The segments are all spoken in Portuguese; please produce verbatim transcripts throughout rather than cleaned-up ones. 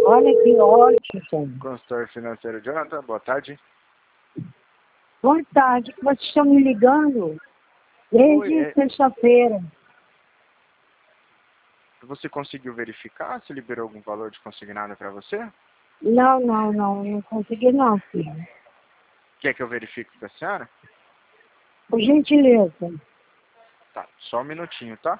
Olha que ótimo. Consultor financeiro Jonathan, boa tarde. Boa tarde, vocês estão me ligando desde Oi, é- sexta-feira. Você conseguiu verificar se liberou algum valor de consignado para você? Não, não, não, não consegui não, filho. Quer que eu verifique para a senhora? Por gentileza. Tá, só um minutinho, tá?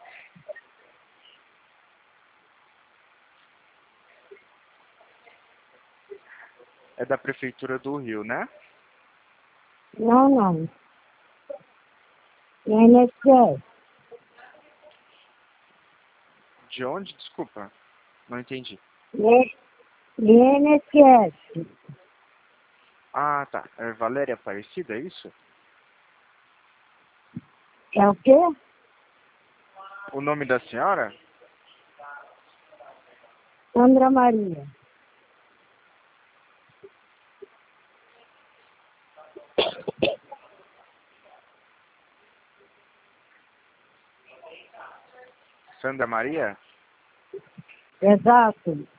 É da Prefeitura do Rio, né? Não, não. É I N S S. De onde? Desculpa, não entendi. I N S S. Ah, tá. É Valéria Aparecida, é isso? É o quê? O nome da senhora? Sandra Maria. Sandra Maria? Exato.